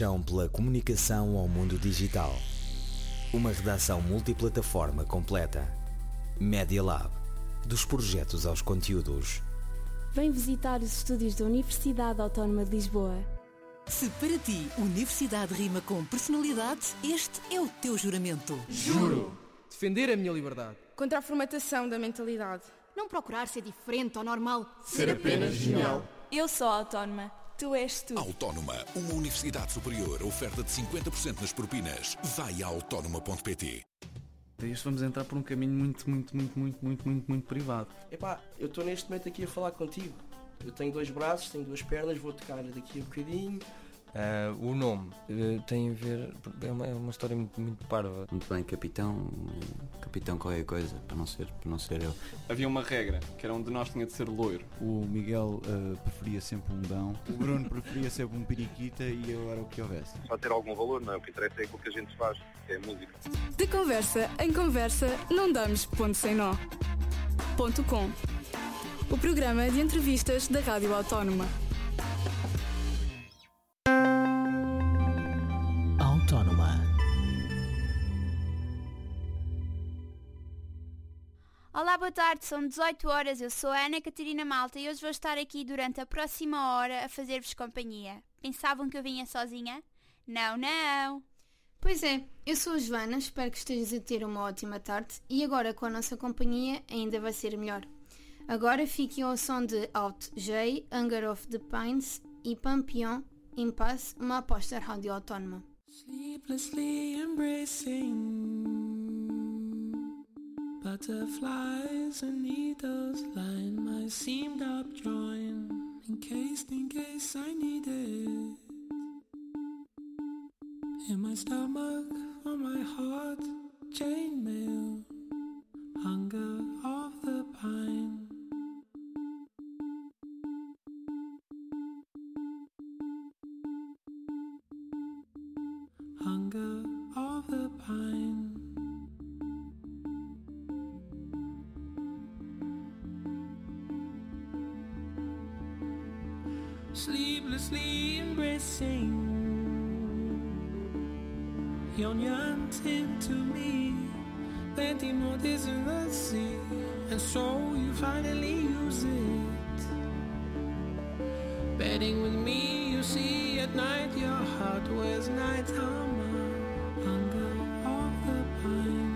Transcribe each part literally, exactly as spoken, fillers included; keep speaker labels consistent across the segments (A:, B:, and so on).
A: Pela comunicação ao mundo digital. Uma redação multiplataforma completa. Media Lab. Dos projetos aos conteúdos.
B: Vem visitar os estúdios da Universidade Autónoma de Lisboa.
C: Se para ti universidade rima com personalidade, este é o teu juramento.
D: Juro defender a minha liberdade.
E: Contra a formatação da mentalidade.
F: Não procurar ser diferente ou normal.
D: Ser apenas genial.
G: Eu sou autónoma. Tu és tu.
H: Autónoma, uma universidade superior, oferta de cinquenta por cento nas propinas. Vai a autónoma ponto pt.
I: Este vamos entrar por um caminho muito, muito, muito, muito, muito, muito, muito privado.
J: Epá, eu estou neste momento aqui a falar contigo. Eu tenho dois braços, tenho duas pernas, vou tocar daqui a um bocadinho.
K: Uh, o nome uh, tem a ver, é uma, é uma história muito, muito parva.
L: Muito bem, capitão, capitão qualquer coisa, para não ser, para não ser eu.
M: Havia uma regra, que era um de nós tinha de ser loiro.
N: O Miguel uh, preferia sempre um Dão, o Bruno preferia sempre um periquita e eu era o que houvesse.
O: Só ter algum valor, não é? O que interessa é aquilo que a gente faz, que é a música.
B: De conversa em conversa, não damos ponto sem nó. Ponto com. O programa de entrevistas da Rádio Autónoma.
A: Autónoma.
P: Olá, boa tarde, são dezoito horas, eu sou a Ana Catarina Malta e hoje vou estar aqui durante a próxima hora a fazer-vos companhia. Pensavam que eu vinha sozinha? Não, não!
F: Pois é, eu sou a Joana, espero que estejas a ter uma ótima tarde e agora com a nossa companhia ainda vai ser melhor. Agora fiquem ao som de Alt J, Hunger of the Pines e Pampion, Impasse, uma aposta rádio autónoma.
Q: Sleeplessly embracing butterflies and needles line my seamed up joint, encased in case I need it. In my stomach, on my heart, chainmail, hunger of the pine. Hunger of the pine. Sleeplessly embracing, yon yearns into me, plenty more days in the sea, and so you finally use it. Bedding with me, you see at night your heart wears night armor. Hunger of the pine.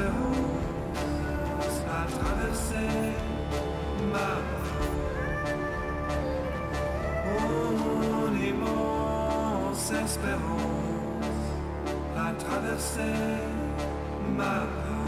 Q: espérance à traverser ma mon immense espérance à traverser ma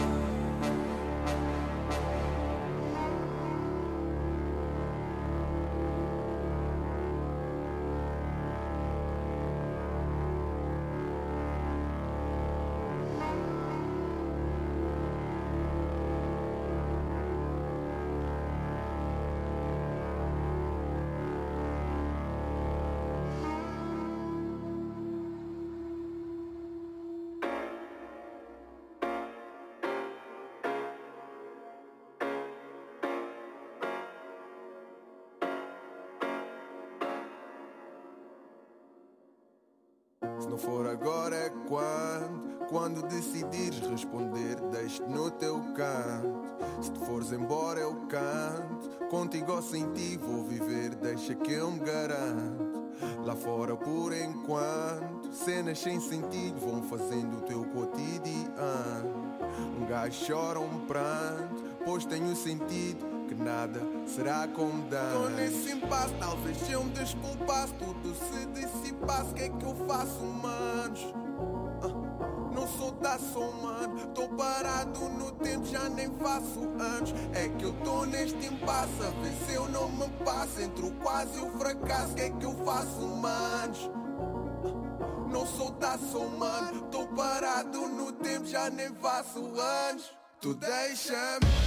R: Se não for agora é quando? Quando decidires responder, deixe-te no teu canto. Se te fores embora eu canto, contigo ou sem ti vou viver, deixa que eu me garanto. Lá fora por enquanto, cenas sem sentido vão fazendo o teu cotidiano. Um gajo chora um pranto, pois tenho sentido que nada será como dá. Tô nesse impasse, talvez eu me desculpasse, tudo se dissipasse, o que é que eu faço, manos? Uh, não sou da sou mano, tô parado no tempo, já nem faço anos. É que eu tô neste impasse, a ver se eu não me passo entre o quase e o fracasso, o que é que eu faço, manos? Uh, não sou da sou mano, tô parado no tempo, já nem faço anos. Tu deixa-me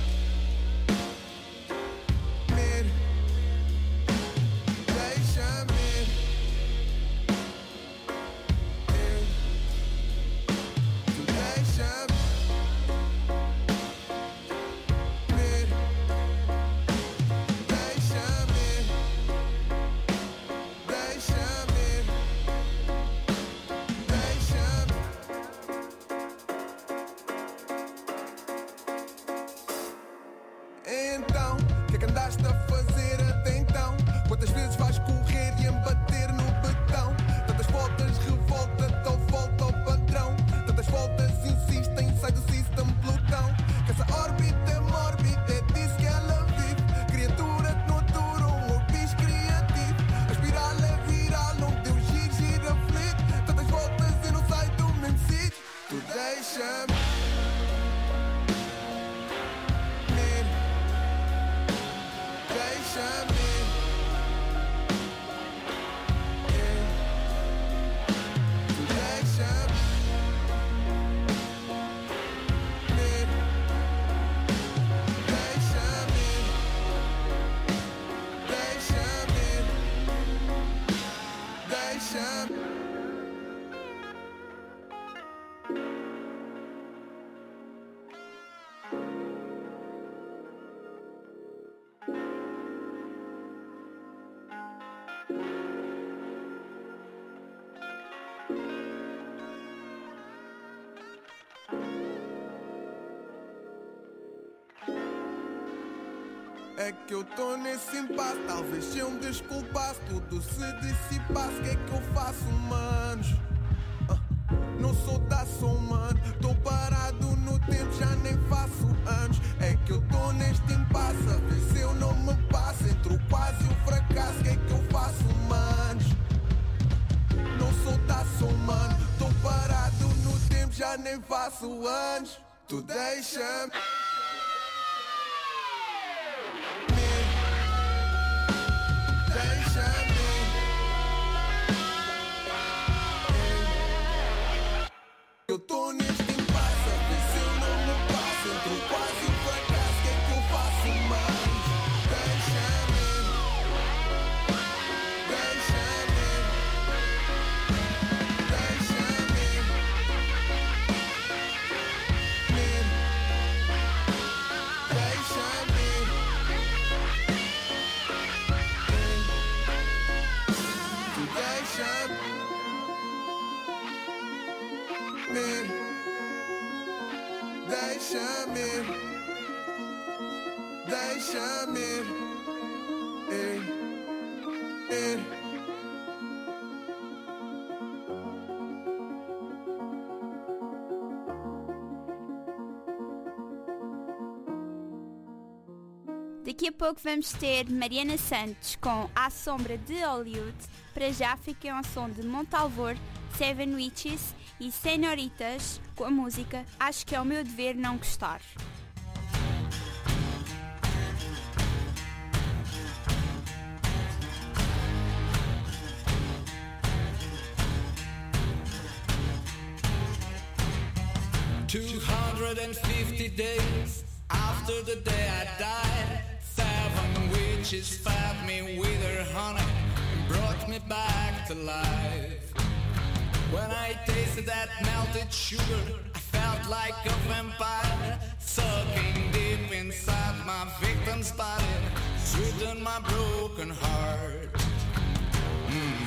R: então, o que é que andaste a fazer até então? Quantas vezes vais correr e embater no betão? Tantas voltas, revolta, dou volta ao padrão. Tantas voltas insistem, sai do sistema Plutão. Que essa órbita é mórbida, é disso que ela vive. Criatura que não dura, um orbis criativo. A espiral é viral, não deu giro, gira aflito. Tantas voltas e não sai do mesmo sítio. Tu deixa-me É que eu tô nesse impasse, talvez se eu me desculpasse, tudo se dissipasse, o que é que eu faço, manos? Uh, não sou da sou mano, tô parado no tempo, já nem faço anos. É que eu tô neste impasse, a ver se eu não me passo entre o quase e o fracasso, o que é que eu faço, manos? Não sou da sou mano, tô parado no tempo, já nem faço anos. Tu deixa-me eu tô neste impasse, a ver se eu não me passo entre o quase e o fracasso, o que é que eu faço mais? Deixa-me, deixa-me, deixa-me, deixa-me, deixa-me, deixa-me, ei, ei.
P: Daqui a pouco vamos ter Mariana Santos com À Sombra de Hollywood. Para já fiquem ao som de Montalvor, Seven Witches e Senhoritas com a música Acho que é o meu dever não gostar.
S: two hundred fifty days after the day I died, seven witches fed me with her honey and brought me back to life. When I tasted that melted sugar, I felt like a vampire, sucking deep inside my victim's body, sweeten my broken heart. Mm.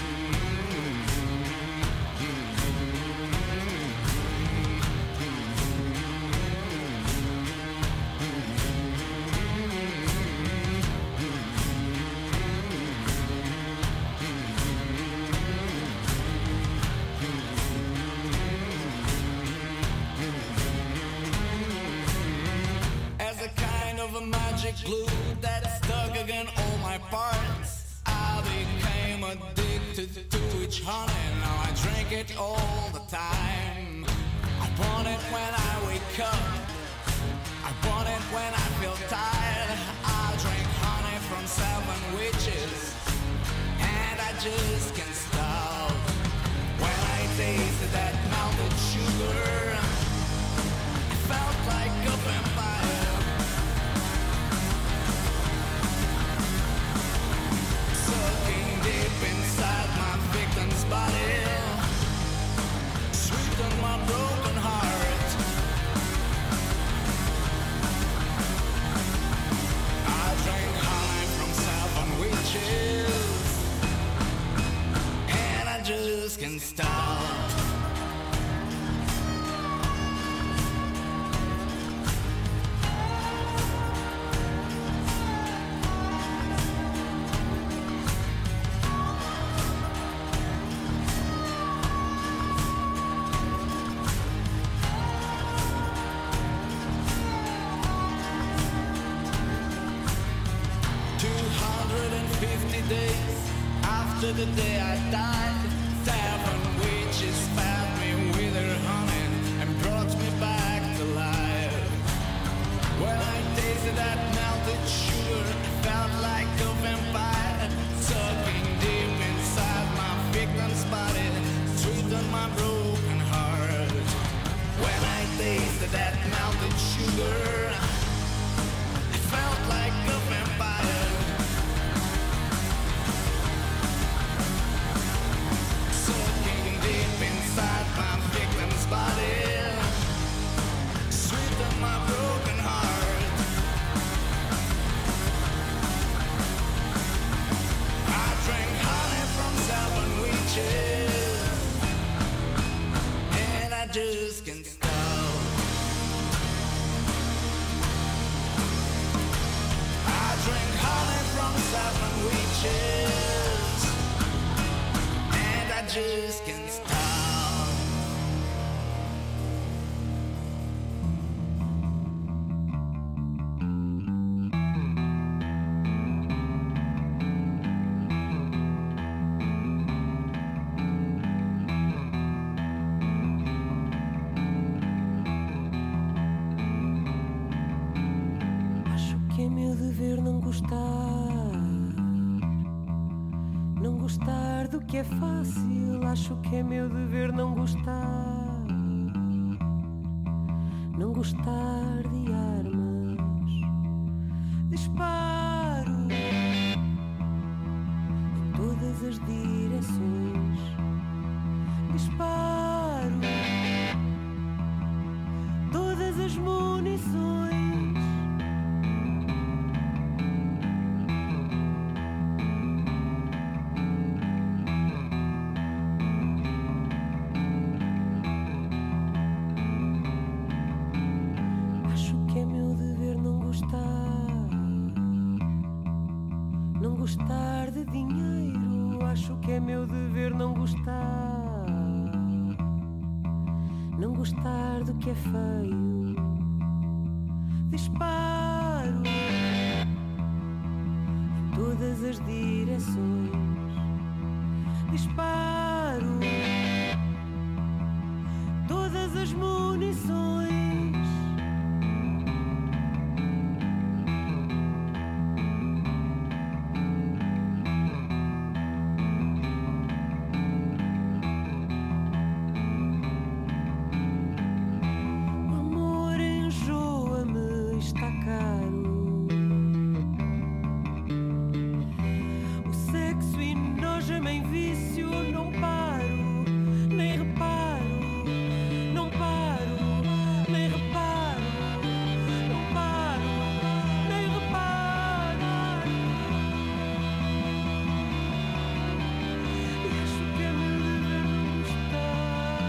S: Glue that stuck against all my parts. I became addicted to each honey. Now I drink it all the time. I want it when I wake up, I want it when I feel tired. I drink honey from seven witches, and I just can't stop. When I tasted that melted sugar, I felt like a vampire. Inside my victim's body, sweeten my broken heart. I drank honey from seven witches, and I just can't stop. After the day I died, seven witches fed me with her honey and brought me back to life. When I tasted that melted sugar, I felt like a vampire, sucking deep inside my victim's body, sweeten my broken heart. When I tasted that melted sugar, I felt like a vampire. Inside my victim's body, sweeten my broken heart. I drank honey from seven witches, and I just can't stop. I drank honey from seven witches, and I just can't stop.
T: É fácil, acho que é meu dever não gostar, não gostar de armas. Disparo em todas as direções. Disparo todas as munições. Gostar de dinheiro, acho que é meu dever não gostar, não gostar do que é feio. Disparo intenções. Disparo todas as munições. O amor enjoa-me, está caro. O sexo enoja-me em vício, não paro, nem reparo, não paro, nem reparo, não paro, nem reparo. E acho que é meu dever não gostar.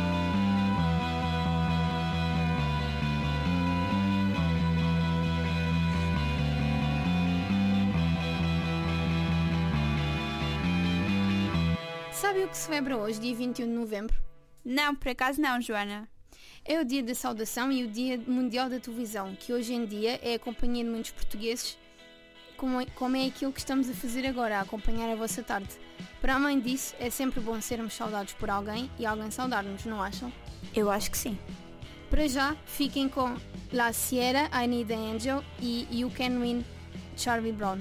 F: Sabe o que se celebra hoje, dia vinte e um de novembro?
P: Não, por acaso não, Joana.
F: É o dia da saudação e o dia mundial da televisão, que hoje em dia é a companhia de muitos portugueses, como é, como é aquilo que estamos a fazer agora, a acompanhar a vossa tarde. Para além disso, é sempre bom sermos saudados por alguém e alguém saudar-nos, não acham?
P: Eu acho que sim.
F: Para já, fiquem com La Sierra, I Need an Angel e You Can Win, Charlie Brown.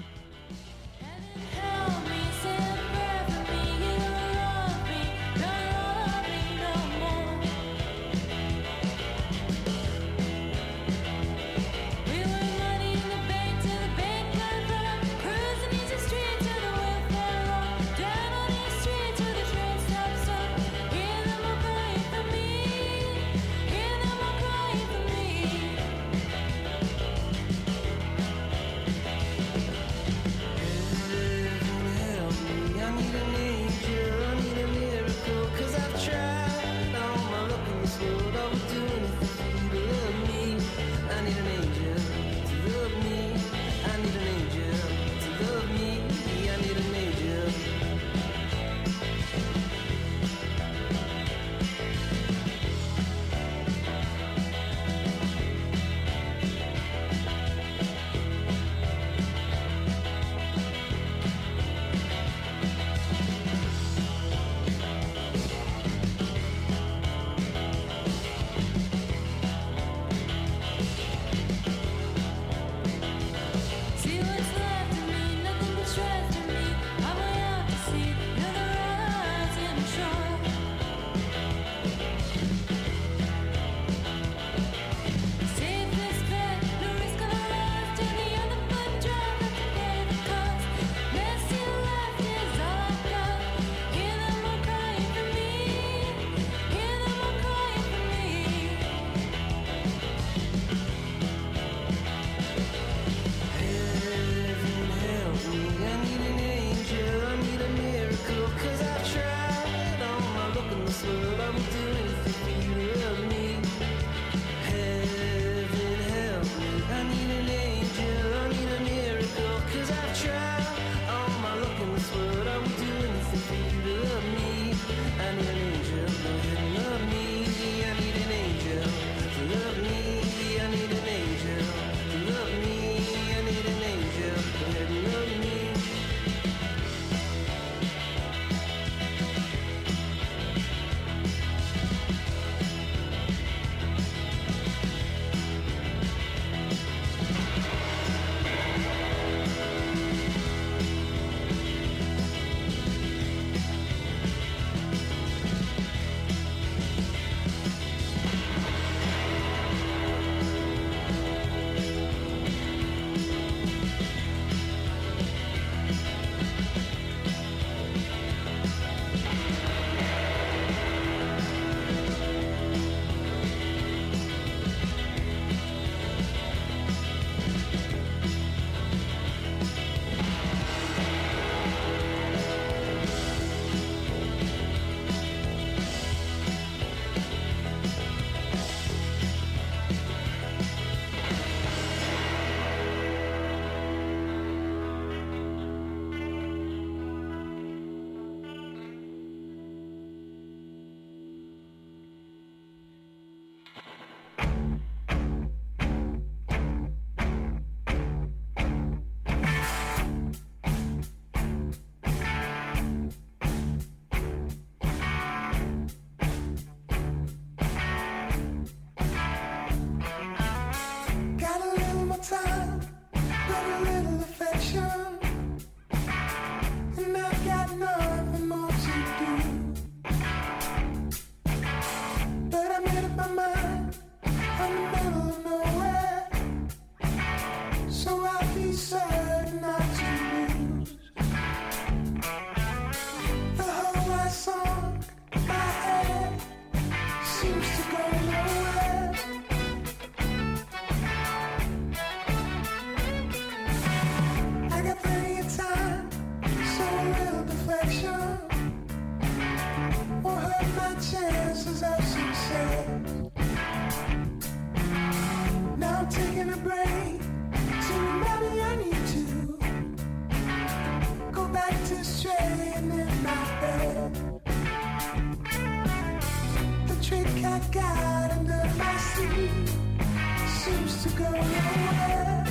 Q: seems to go nowhere.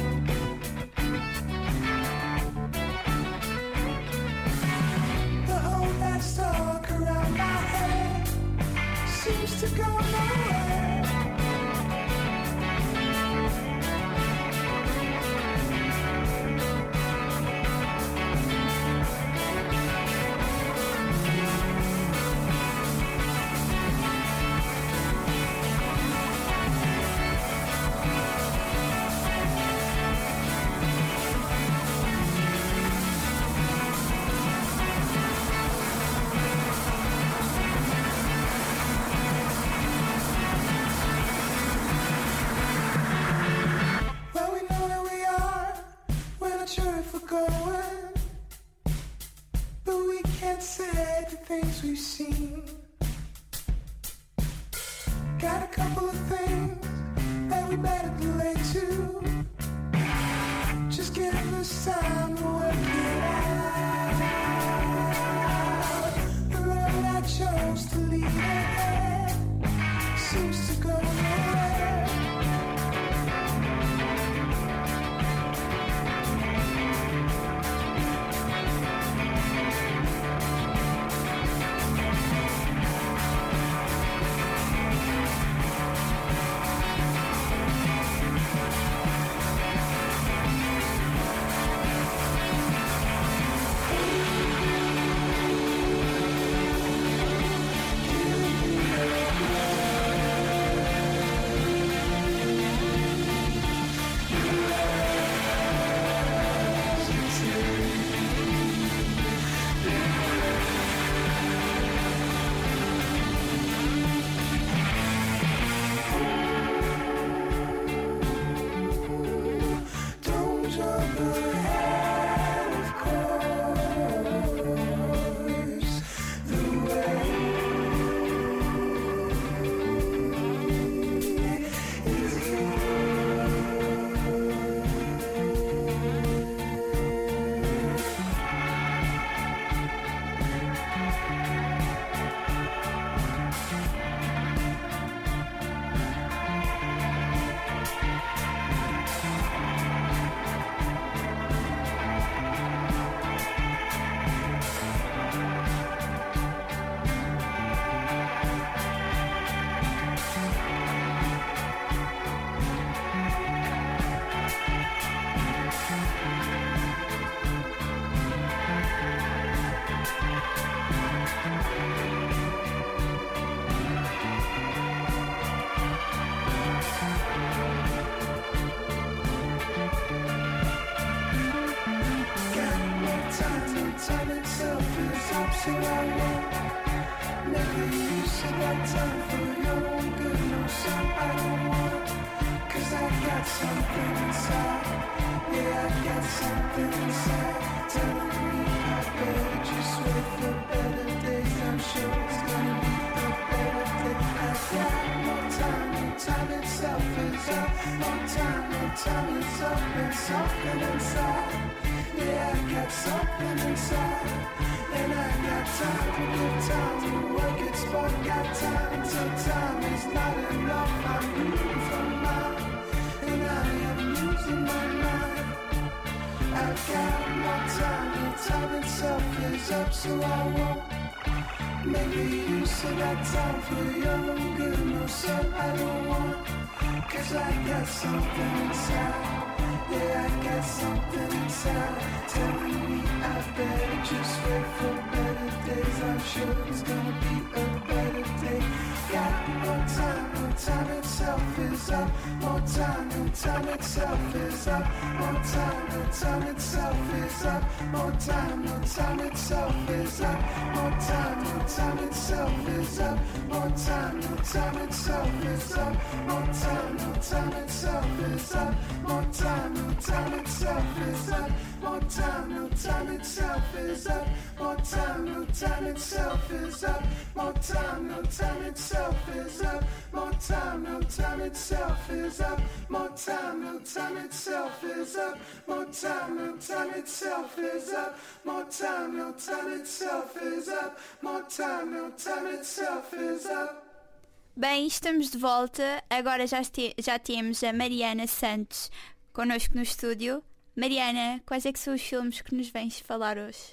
Q: The whole that stuck around my head seems to go nowhere. Going, but we can't say the things we've seen. Got a couple of things that we better delay to. Just give us time to work it out. The road I chose to lead ahead seems to go nowhere.
P: Bem, estamos de volta. Agora já, este, já temos a Mariana Santos connosco no estúdio. Mariana, quais é que são os filmes que nos vens falar hoje?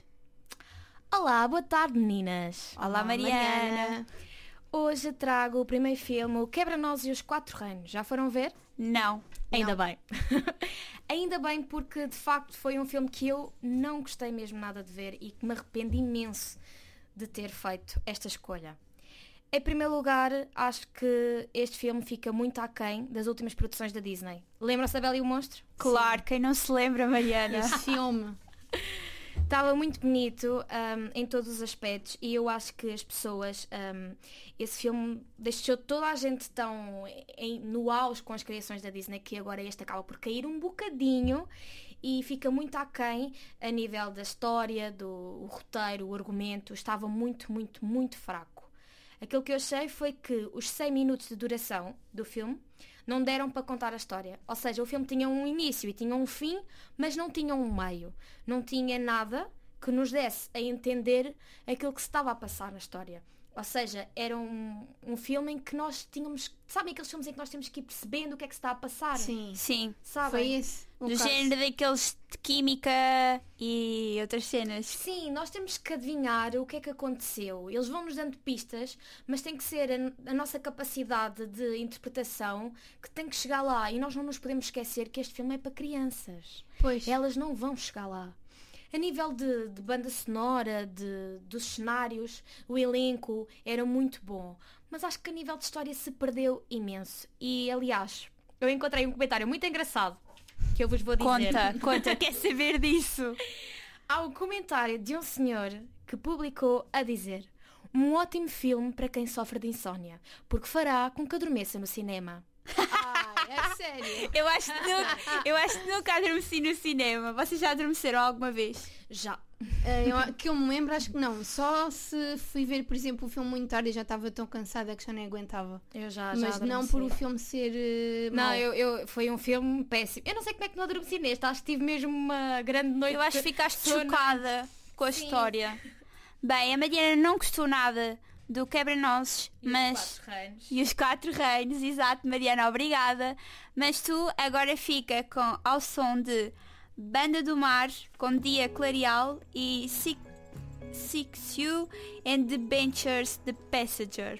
U: Olá, boa tarde, meninas.
P: Olá, Olá Mariana. Mariana.
U: Hoje trago o primeiro filme, o Quebra-Nós e os Quatro Reinos. Já foram ver?
P: Não.
U: Ainda
P: não.
U: bem. Ainda bem, porque de facto foi um filme que eu não gostei mesmo nada de ver e que me arrependo imenso de ter feito esta escolha. Em primeiro lugar, acho que este filme fica muito aquém das últimas produções da Disney. Lembram-se da Bela e o Monstro?
P: Claro, quem não se lembra, Mariana?
U: Esse filme estava muito bonito um, em todos os aspectos e eu acho que as pessoas, um, esse filme deixou toda a gente tão em, no auge com as criações da Disney que agora este acaba por cair um bocadinho e fica muito aquém a nível da história, do o roteiro, o argumento, estava muito, muito, muito fraco. Aquilo que eu achei foi que os cem minutos de duração do filme não deram para contar a história. Ou seja, o filme tinha um início e tinha um fim, mas não tinha um meio. Não tinha nada que nos desse a entender aquilo que se estava a passar na história. Ou seja, era um, um filme em que nós tínhamos... Sabem aqueles filmes em que nós temos que ir percebendo o que é que se está a passar?
P: Sim. Sim.
U: Sabem?
P: Foi esse. Do caso. Género daqueles de química e outras cenas.
U: Sim, nós temos que adivinhar o que é que aconteceu. Eles vão-nos dando pistas, mas tem que ser a, a nossa capacidade de interpretação que tem que chegar lá. E nós não nos podemos esquecer que este filme é para crianças.
F: Pois.
U: Elas não vão chegar lá. A nível de, de banda sonora, de, dos cenários, o elenco era muito bom. Mas acho que a nível de história se perdeu imenso. E, aliás, eu encontrei um comentário muito engraçado que eu vos vou dizer.
P: Conta, conta, quer saber disso?
U: Há um comentário de um senhor que publicou a dizer: um ótimo filme para quem sofre de insónia, porque fará com que adormeça no cinema.
F: Ai, é sério?
P: Eu acho que nunca, eu acho que nunca adormeci no cinema. Vocês já adormeceram alguma vez?
U: Já.
F: Eu, que eu me lembro, acho que não. Só se fui ver, por exemplo, o filme muito tarde e já estava tão cansada que já nem aguentava.
U: Eu já,
F: já
U: Mas
F: adormeci. Não por o filme ser uh,
U: Não,
F: mau.
U: eu, eu, foi um filme péssimo. Eu não sei como é que não adormeci neste. Acho que tive mesmo uma grande noite.
P: Eu acho que ficaste
U: sono.
P: chocada com a
U: Sim.
P: história. Bem, a Mariana não gostou nada do Quebra-Nozes,
U: e
P: mas...
U: Os Quatro Reinos.
P: E os Quatro Reinos, exato, Mariana, obrigada. Mas tu agora fica com ao som de Banda do Mar, com Dia Clareal e Six, Six You and the Benchers, The Passenger.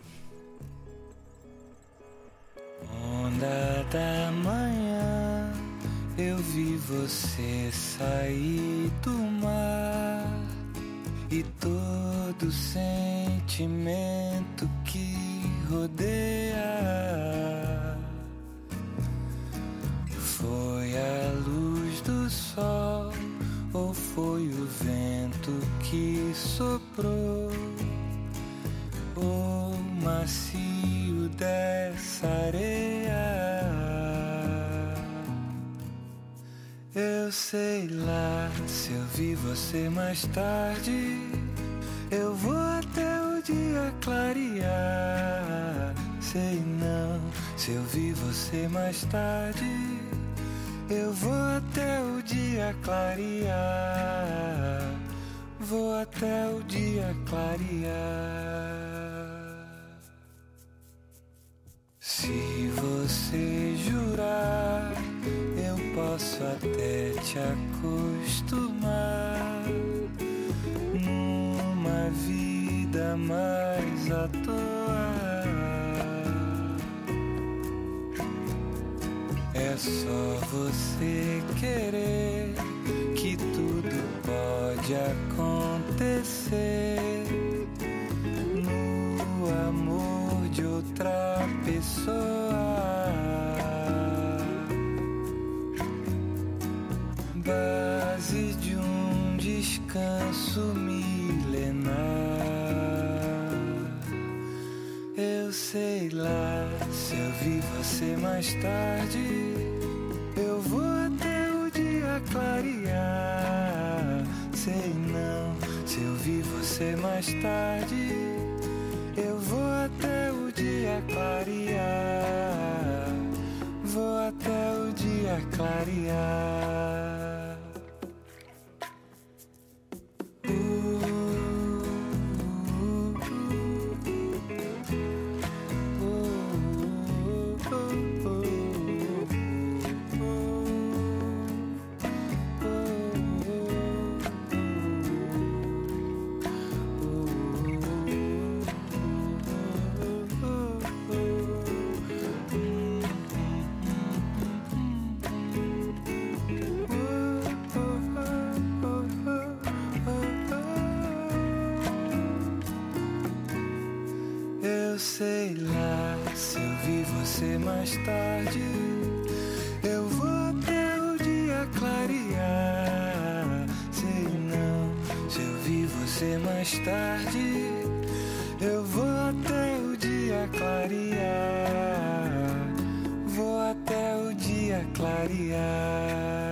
V: Onda da manhã, eu vi você sair do mar. E todo sentimento que rodeia foi a luz do sol ou foi o vento que soprou o macio dessa areia. Eu sei lá, se eu vi você mais tarde, eu vou até o dia clarear. Sei não, se eu vi você mais tarde, eu vou até o dia clarear. Vou até o dia clarear. Se você jurar, eu posso até te acostumar numa vida mais à toa. É só você querer que tudo pode acontecer no amor de outra pessoa. Base de um descanso milenar. Eu sei lá, se eu vi você mais tarde, eu vou até o dia clarear. Sei não, se eu vi você mais tarde, eu vou até o dia clarear. Vou até o dia clarear. Uh, uh, uh, uh. sei lá, se eu vi você mais tarde, eu vou até o dia clarear. Sei não, se eu vi você mais tarde, eu vou até o dia clarear. Vou até o dia clarear.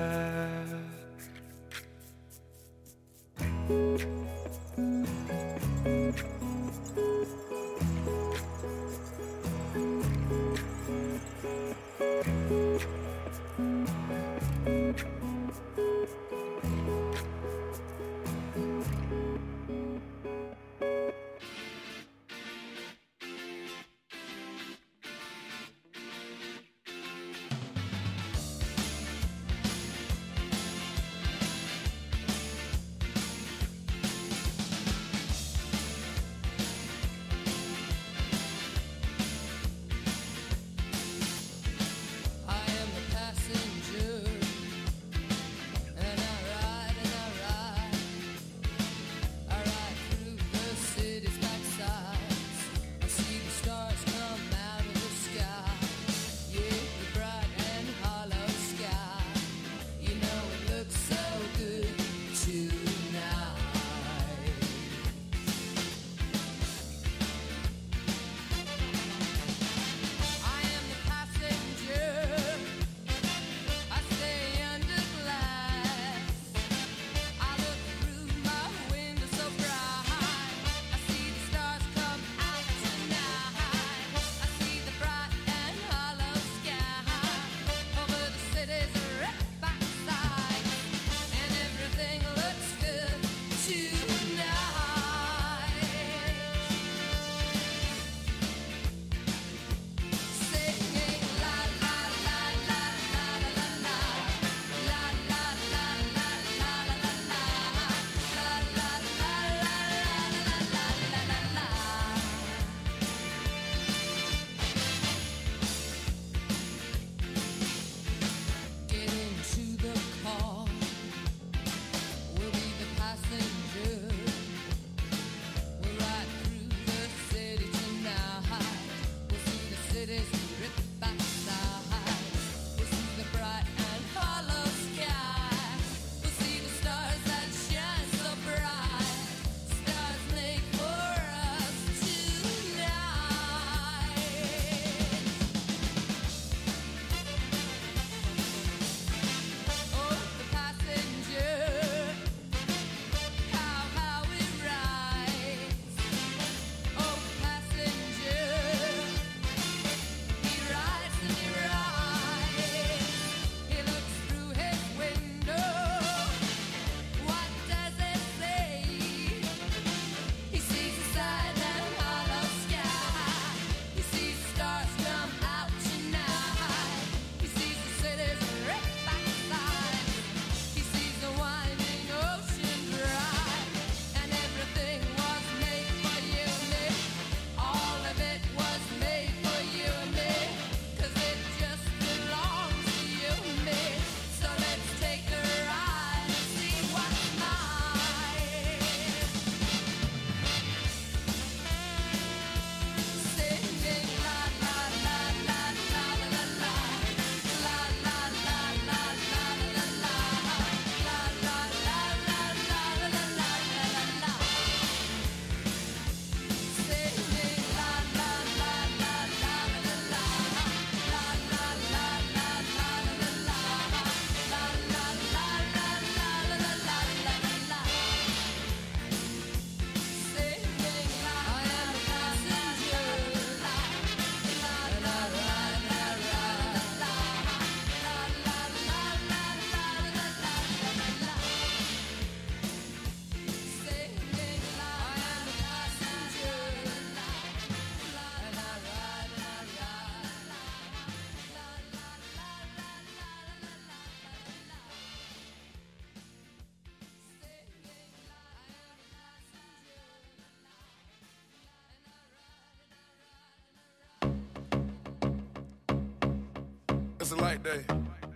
C: It's a light day.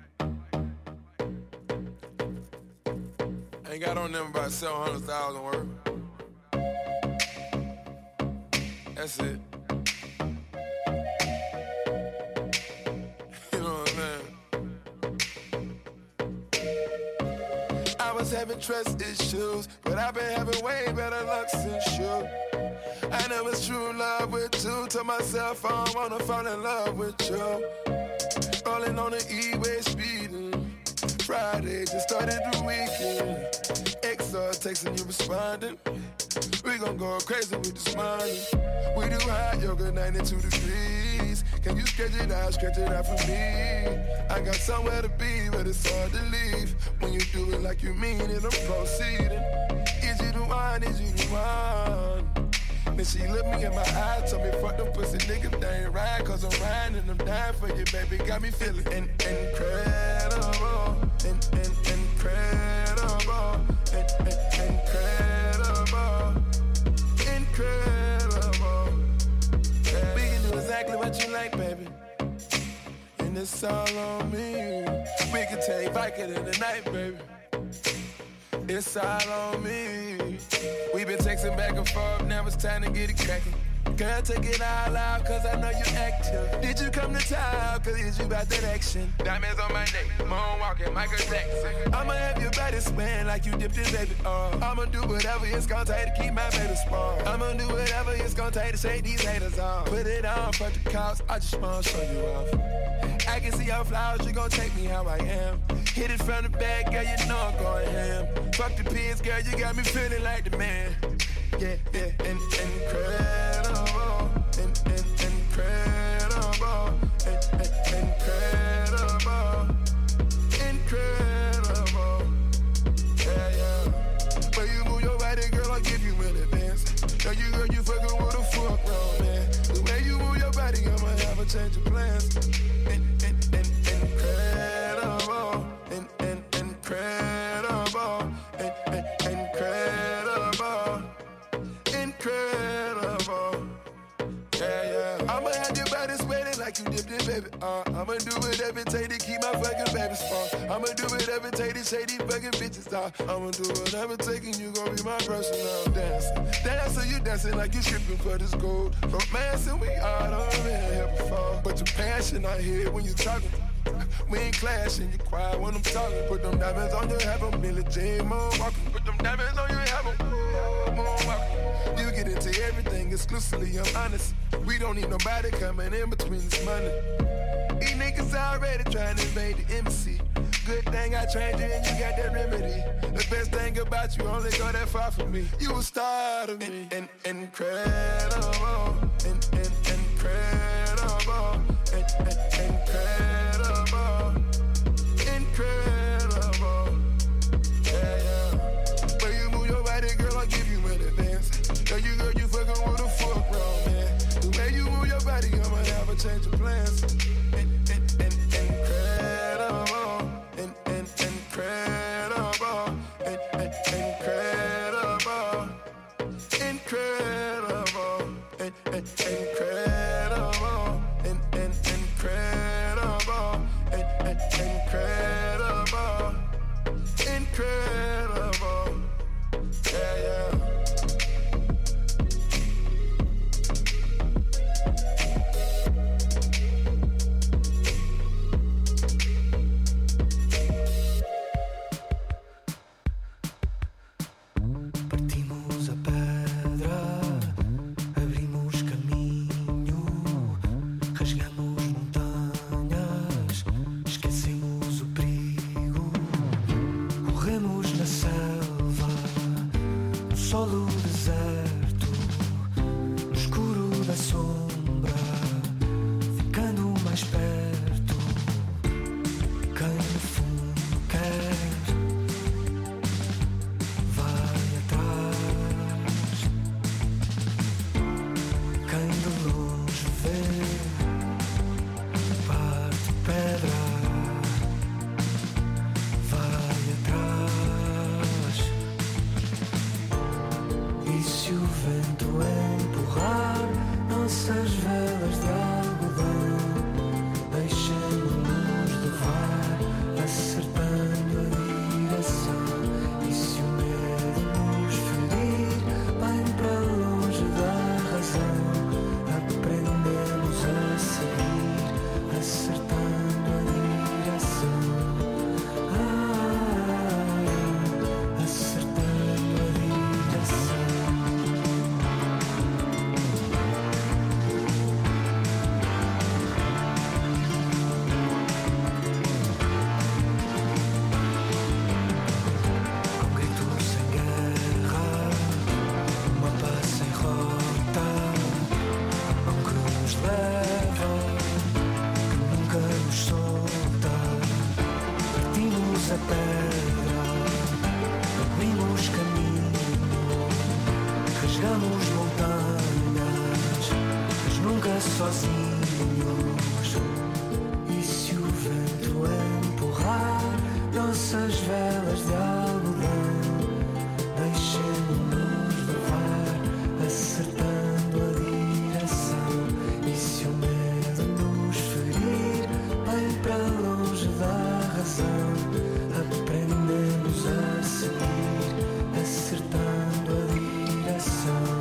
C: Ain't got on them about seven hundred thousand worth. That's it.
R: was having trust issues, but I've been having way better luck since you. I know it's true love with you. Told myself I don't wanna fall in love with you. Rolling on the E-way speeding. Friday just started the weekend. X R texting you responding. We gon' go crazy with this money. We do hot yoga ninety-two degrees. Can you stretch it out, stretch it out for me? I got somewhere to be, but it's hard to leave. When you do it like you mean it, I'm proceeding. Is you the one, is you the one? Then she looked me in my eyes, told me fuck them pussy niggas, they ain't right. Cause I'm riding and I'm dying for you, baby. Got me feeling in- incredible, in- in- incredible, in- in- incredible, incredible. Yeah. We can do exactly what you like, baby. And it's all on me. We can take Viking in the night, baby. It's all on me. We've been texting back and forth, now it's time to get it cracking. Girl, take it all out, cause I know you active. Did you come to town, cause it's you about that action? Diamonds on my neck, moonwalking, Michael Jackson. I'ma have your body spin like you dipped in baby oil. I'ma do whatever it's gonna take to keep my baby spoiled. I'ma do whatever it's gonna take to shake these haters off. Put it on for the cops, I just wanna show you off. I can see your flowers, you gon' take me how I am. Hit it from the back, girl, you know I'm going ham. Fuck the pigs, girl, you got me feeling like the man. Yeah, yeah, in- incredible, in- in- incredible, in- in- incredible, incredible. Yeah, yeah. When you move your body, girl, I'll give you an advance. Know you, girl, you fucking with a full grown man. The way you move your body, I'ma have a change of plans. In- in- in- incredible, in- in- incredible, in- in- incredible. Incredible. Yeah, yeah. I'ma have your body sweating like you dipped in, baby. Uh, I'ma do whatever it take to keep my fucking baby spawn. I'ma do whatever it take to shade these fucking bitches off. I'ma do whatever it take and you gon' be my personal dancer. Dancer, you dancing like you stripping for this gold. Romancing, we all done been here before. But your passion I hear when you talking. We ain't clashing, you quiet when I'm talking. Put them diamonds on you, have them Billie Jean moonwalking. Put them diamonds on you, have them moonwalking. You get into everything exclusively, I'm honest. We don't need nobody coming in between this money. These niggas already trying to invade the embassy. Good thing I trained you and you got that remedy. The best thing about you only go that far from me. You a star to me. In- in- incredible, in- in- incredible, in- in- incredible, incredible. Yeah, yeah. When you move your body, girl, I'll give you an advance. Girl, you girl, you fucking with a full grown man. The way you move your body, I'ma have a change of plans. In- in- in- incredible, in- in- incredible, in- in- incredible, incredible, in- in- incredible, in- in- incredible,
V: a pedra, abrimos caminho, rasgamos montanhas, mas nunca sozinhos. E se o vento empurrar nossas velas de algodão, deixemos-nos levar, acertando a direção. E se o medo nos ferir bem para longe da razão, aprendemos a seguir, acertando a direção.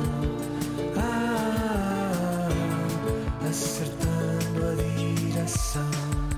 V: Ah, acertando a direção.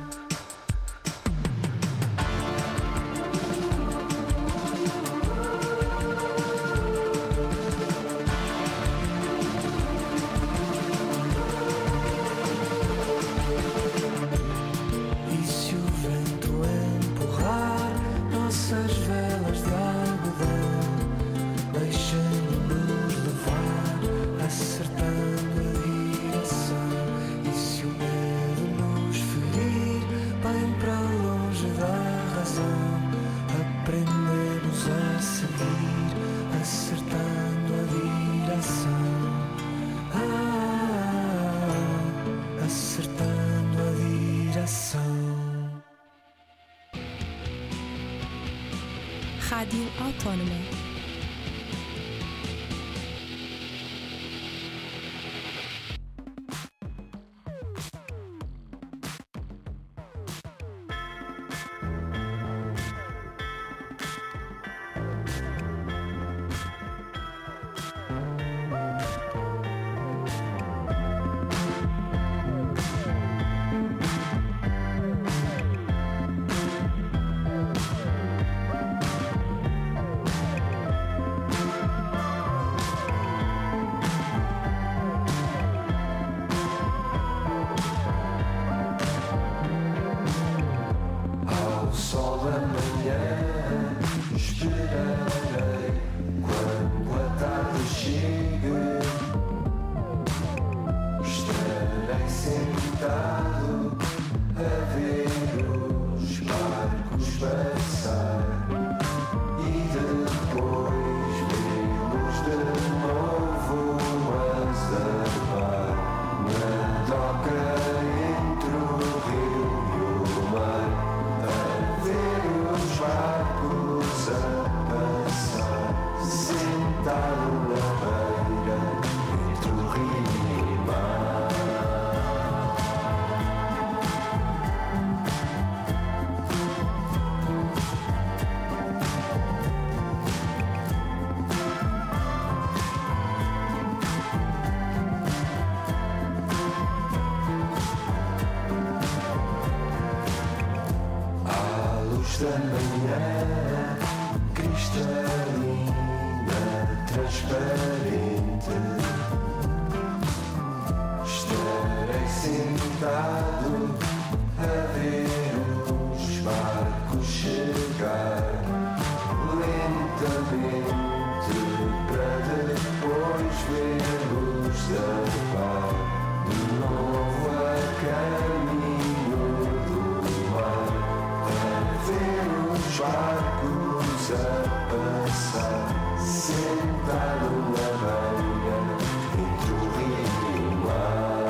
V: E se o vento empurrar nossas velas de algodão, deixemos-nos levar, acertando a direção. E se o medo nos ferir bem para longe da razão, aprendemos a seguir, acertando a direção. Ah, acertando a direção.
B: Rádio Autónoma.
V: Ao sol da manhã esperarei quando a tarde chegue. Estarei sentado a ver os barcos passar e depois vê-los de novo a zarpar na doca entre o rio e o mar. A ver os barcos a passar, sentado na beira entre o rio e o mar. À luz da manhã cristalina, transparente, estarei sentado a ver os barcos chegar lentamente, para depois vê-los zarpar de novo a caminho do mar. A ver os barcos a passar, sentado na beira entre o rio e o mar.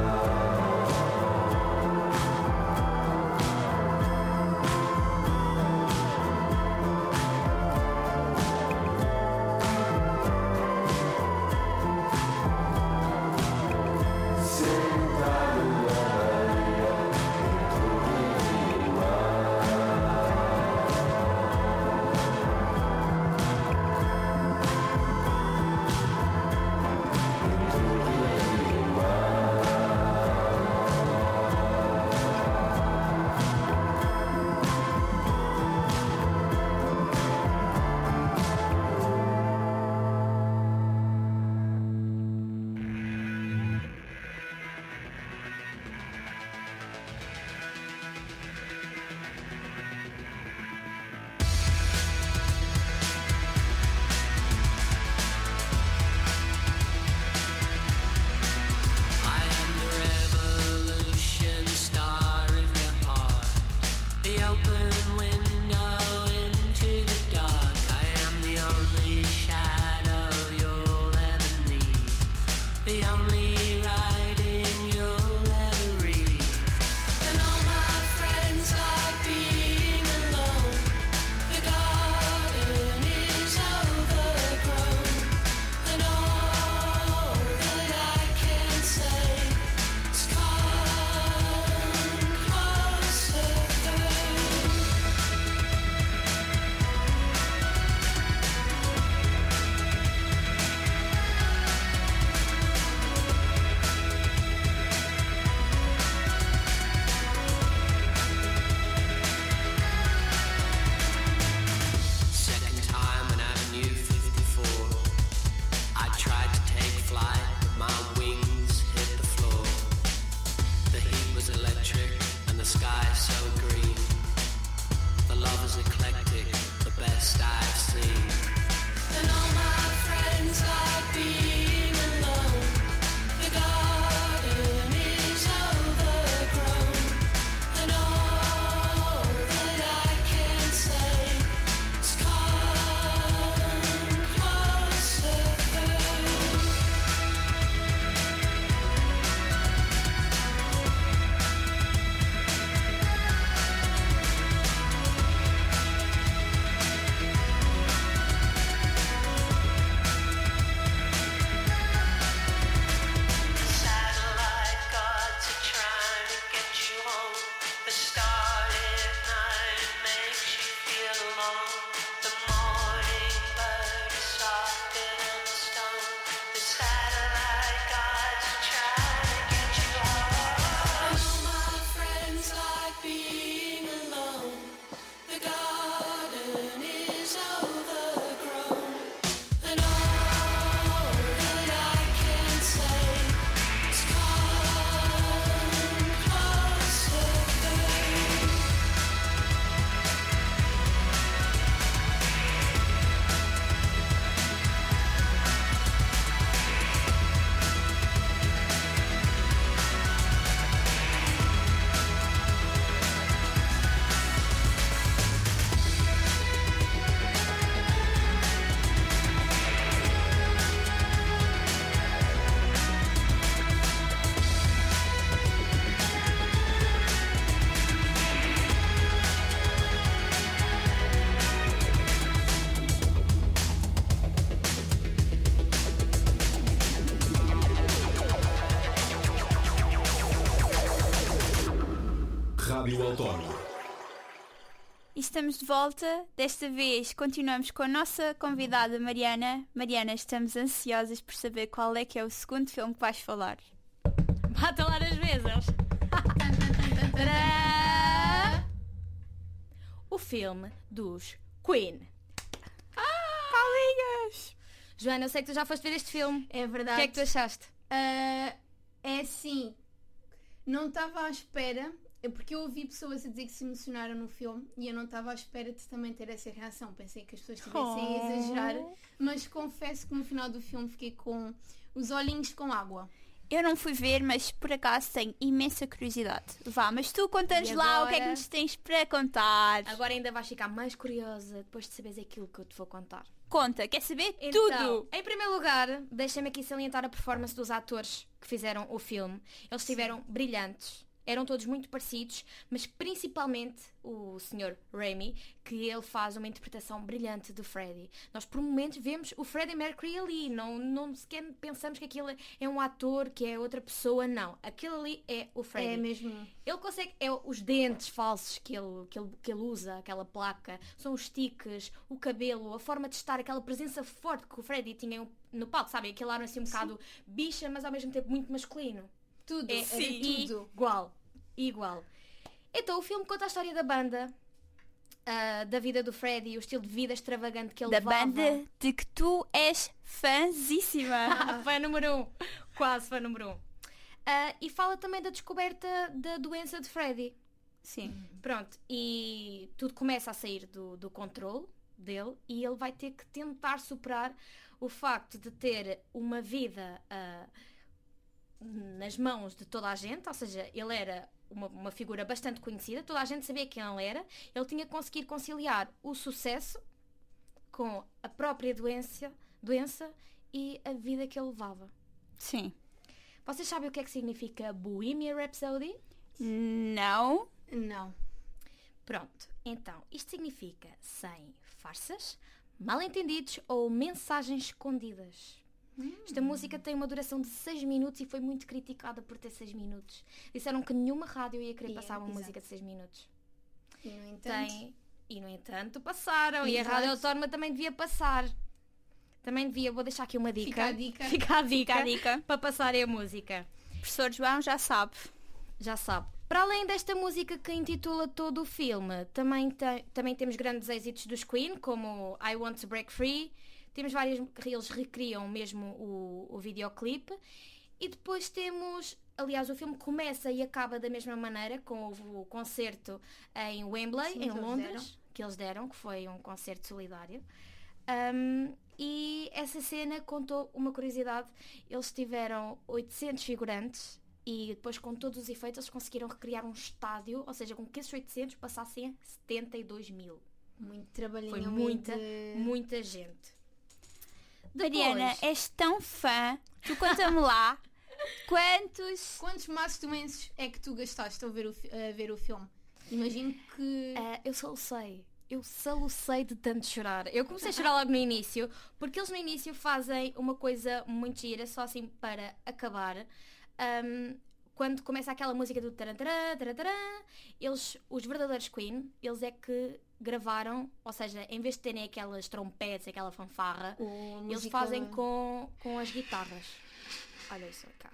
V: Sentado na beira entre o rio e o mar. Entre o rio e o mar.
H: Autónoma.
P: E estamos de volta. Desta vez continuamos com a nossa convidada Mariana. Mariana, estamos ansiosas por saber qual é que é o segundo filme que vais falar.
U: Bata lá nas mesas. O filme dos Queen.
P: Ah, Paulinhas!
U: Joana, eu sei que tu já foste ver este filme.
F: É verdade.
U: O que é que tu achaste?
F: Uh, é assim, não estava à espera, porque eu ouvi pessoas a dizer que se emocionaram no filme e eu não estava à espera de também ter essa reação. Pensei que as pessoas estivessem
P: Oh.
F: a exagerar, mas confesso que no final do filme fiquei com os olhinhos com água.
P: Eu não fui ver, mas por acaso tenho imensa curiosidade. Vá, mas tu conta-nos
U: E
P: lá o que é que
U: agora?
P: nos tens para contar.
U: Agora ainda vais ficar mais curiosa depois de saberes aquilo que eu te vou contar.
P: Conta, quer saber
U: Então,
P: tudo?
U: em primeiro lugar, deixa-me aqui salientar a performance dos atores que fizeram o filme. Eles estiveram brilhantes. Eram todos muito parecidos, mas principalmente o senhor Raimi, que ele faz uma interpretação brilhante do Freddie. Nós por momentos vemos o Freddie Mercury ali, não, não sequer pensamos que aquilo é um ator, que é outra pessoa, não. Aquele ali é o Freddie.
F: É mesmo.
U: Ele consegue, é os dentes falsos que ele, que, ele, que ele usa, aquela placa, são os tiques, o cabelo, a forma de estar, aquela presença forte que o Freddie tinha no palco, sabe? Aquele ar assim um bocado bicha, mas ao mesmo tempo muito masculino.
F: Tudo,
U: É,
F: sim. tudo.
U: Igual, igual. Então o filme conta a história da banda, uh, da vida do Freddie, o estilo de vida extravagante que ele
P: Da
U: levava.
P: banda de que tu és fãzíssima.
U: Fã número um, quase fã número um. Uh, e fala também da descoberta da doença de Freddie.
P: Sim.
U: Pronto, e tudo começa a sair do, do controle dele e ele vai ter que tentar superar o facto de ter uma vida uh, nas mãos de toda a gente, ou seja, ele era uma, uma figura bastante conhecida, toda a gente sabia quem ele era, ele tinha que conseguir conciliar o sucesso com a própria doença, doença e a vida que ele levava.
P: Sim.
U: Vocês sabem o que é que significa Bohemian Rhapsody?
P: Não.
F: Não.
U: Pronto, então, isto significa sem farsas, mal-entendidos ou mensagens escondidas. Hum. Esta música tem uma duração de seis minutos e foi muito criticada por ter seis minutos. Disseram que nenhuma rádio ia querer
F: Yeah,
U: passar uma
F: exato.
U: música de seis minutos.
F: E no entanto...
U: Tem... E no entanto passaram. E a
F: Exato.
U: Rádio Autónoma também devia passar. Também devia, vou deixar aqui uma dica.
F: Fica a dica.
U: Fica a dica,
P: Fica a dica.
U: para passarem a música.
P: Professor João já sabe.
U: Já sabe. Para além desta música que intitula todo o filme, também, te, também temos grandes êxitos dos Queen, como I Want to Break Free. Temos vários que eles recriam mesmo o, o videoclipe. E depois temos... Aliás, o filme começa e acaba da mesma maneira, com o, o concerto em Wembley,
F: Sim,
U: em
F: que eles
U: Londres,
F: deram.
U: que eles deram, que foi um concerto solidário. Um, e essa cena contou uma curiosidade. Eles tiveram oitocentos figurantes e depois, com todos os efeitos, eles conseguiram recriar um estádio, ou seja, com que esses oitocentos passassem a setenta e dois mil.
F: Muito trabalhinho.
U: Foi muita,
F: de...
U: muita gente.
P: Mariana,
U: Depois-
P: és tão fã. Tu conta-me lá. Quantos...
F: Quantos maços de lenços é que tu gastaste a ver o, fi- a ver o filme? Imagino que...
U: Ah, eu solucei. Eu solucei de tanto chorar. Eu comecei a chorar logo no início, porque eles no início fazem uma coisa muito gira, só assim para acabar. Um, quando começa aquela música do tarantarã, tarantarã, eles, os verdadeiros Queen, eles é que gravaram, ou seja, em vez de terem aquelas trompetes, aquela fanfarra,
F: O
U: eles
F: música-
U: fazem com, com as guitarras. Olha isso cá.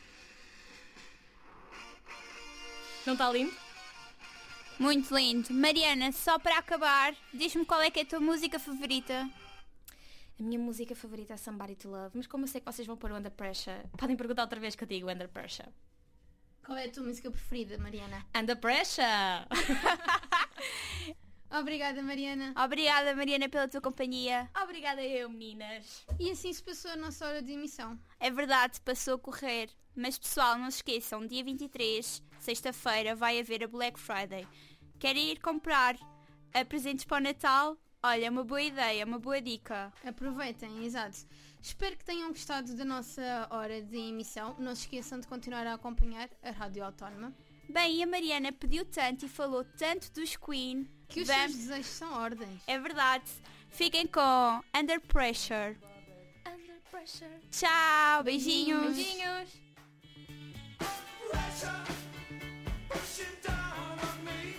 U: Não está lindo?
P: Muito lindo. Mariana, só para acabar, diz-me qual é que é a tua música favorita.
U: A minha música favorita é Somebody to Love, mas como eu sei que vocês vão pôr o Under Pressure, podem perguntar outra vez que eu digo Under Pressure.
F: Qual é a tua música preferida, Mariana?
U: Under Pressure!
F: Obrigada, Mariana.
P: Obrigada, Mariana, pela tua companhia.
U: Obrigada eu, meninas.
F: E assim se passou a nossa hora de emissão.
P: É verdade, passou a correr. Mas pessoal, não se esqueçam, dia vinte e três, sexta-feira, vai haver a Black Friday. Querem ir comprar a presentes para o Natal? Olha, uma boa ideia, uma boa dica.
F: Aproveitem, exato. Espero que tenham gostado da nossa hora de emissão. Não se esqueçam de continuar a acompanhar a Rádio Autónoma.
P: Bem, e a Mariana pediu tanto e falou tanto dos Queen
F: Que os
P: Vamos-
F: seus desejos são ordens.
P: É verdade. Fiquem com Under Pressure.
U: Under Pressure.
P: Tchau, beijinhos.
U: Beijinhos.
Q: Pressure pushing down on me.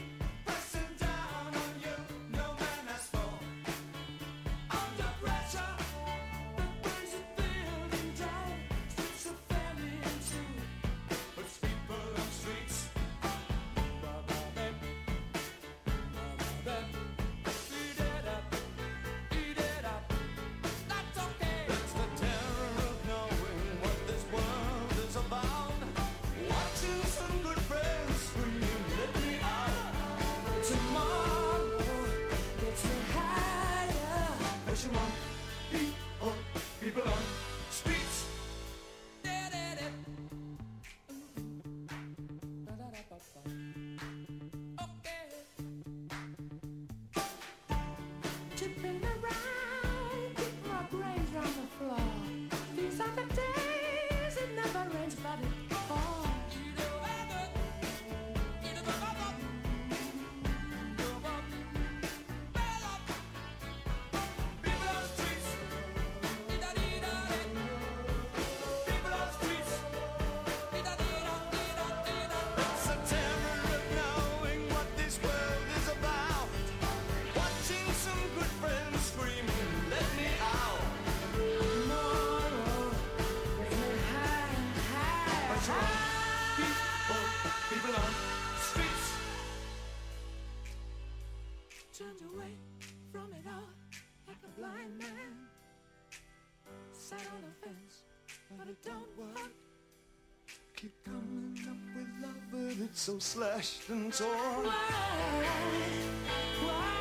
Q: turned away from it all like a blind man. Sat on the fence, but it don't work.
V: Keep coming up with love, but it's so slashed and torn.
Q: Why? Why?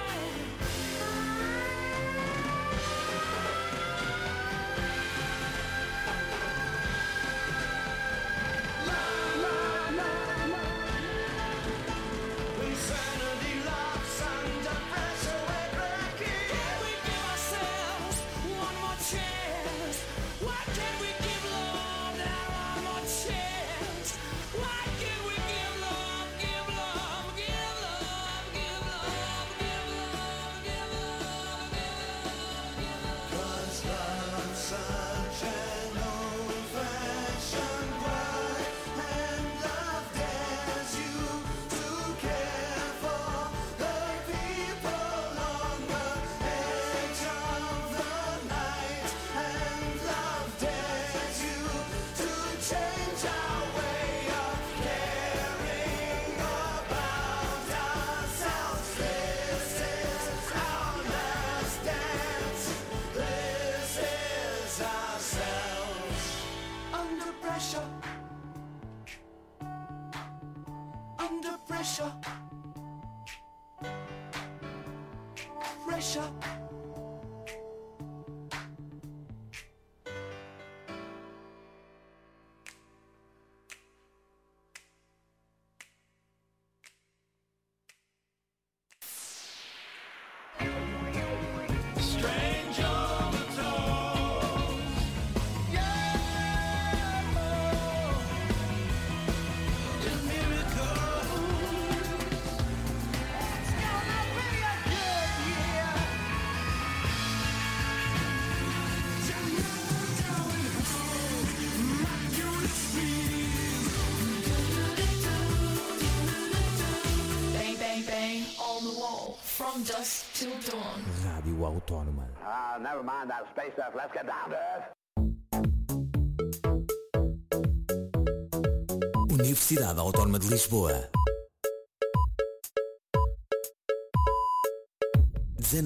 Q: Pressure. Pressure. From dusk till dawn.
A: Rádio Autónoma.
D: Ah, never mind that space stuff. Let's get down to earth.
A: Universidade Autónoma de Lisboa.